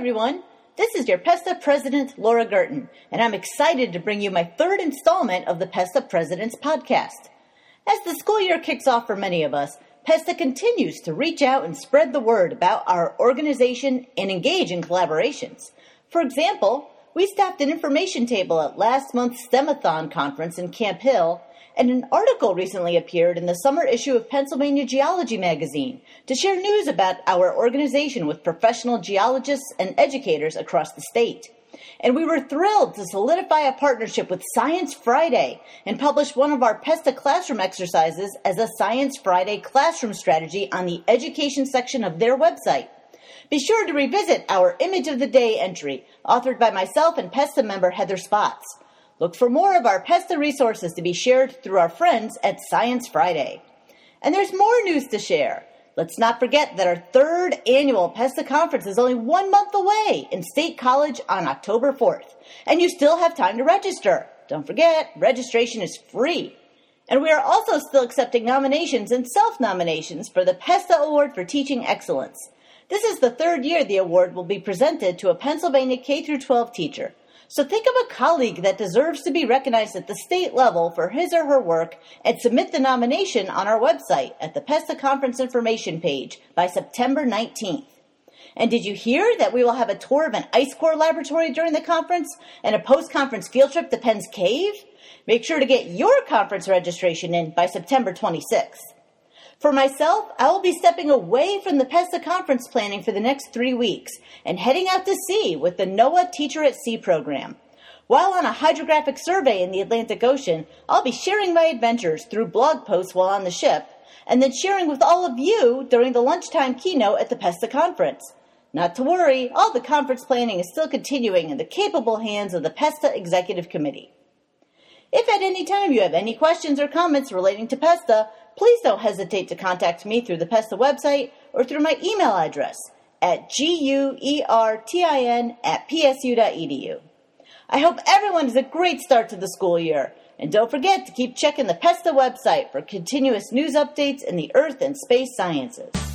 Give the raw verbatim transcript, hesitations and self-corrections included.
everyone. This is your PESTA President, Laura Gerton, and I'm excited to bring you my third installment of the PESTA Presidents podcast. As the school year kicks off for many of us, PESTA continues to reach out and spread the word about our organization and engage in collaborations. For example, we staffed an information table at last month's STEMathon conference in Camp Hill, and an article recently appeared in the summer issue of Pennsylvania Geology magazine to share news about our organization with professional geologists and educators across the state. And we were thrilled to solidify a partnership with Science Friday and publish one of our PESTA classroom exercises as a Science Friday classroom strategy on the education section of their website. Be sure to revisit our Image of the Day entry, authored by myself and PESTA member Heather Spotts. Look for more of our PESTA resources to be shared through our friends at Science Friday. And there's more news to share. Let's not forget that our third annual PESTA conference is only one month away in State College on October fourth. And you still have time to register. Don't forget, registration is free. And we are also still accepting nominations and self-nominations for the PESTA Award for Teaching Excellence. This is the third year the award will be presented to a Pennsylvania K through twelve teacher. So think of a colleague that deserves to be recognized at the state level for his or her work and submit the nomination on our website at the PESTA Conference Information page by September nineteenth. And did you hear that we will have a tour of an ice core laboratory during the conference and a post-conference field trip to Penn's Cave? Make sure to get your conference registration in by September twenty-sixth. For myself, I will be stepping away from the PESTA conference planning for the next three weeks and heading out to sea with the NOAA Teacher at Sea program. While on a hydrographic survey in the Atlantic Ocean, I'll be sharing my adventures through blog posts while on the ship, and then sharing with all of you during the lunchtime keynote at the PESTA conference. Not to worry, all the conference planning is still continuing in the capable hands of the PESTA Executive Committee. If at any time you have any questions or comments relating to PESTA, please don't hesitate to contact me through the PESTA website or through my email address at guertin at psu.edu. I hope everyone has a great start to the school year, and don't forget to keep checking the PESTA website for continuous news updates in the earth and space sciences.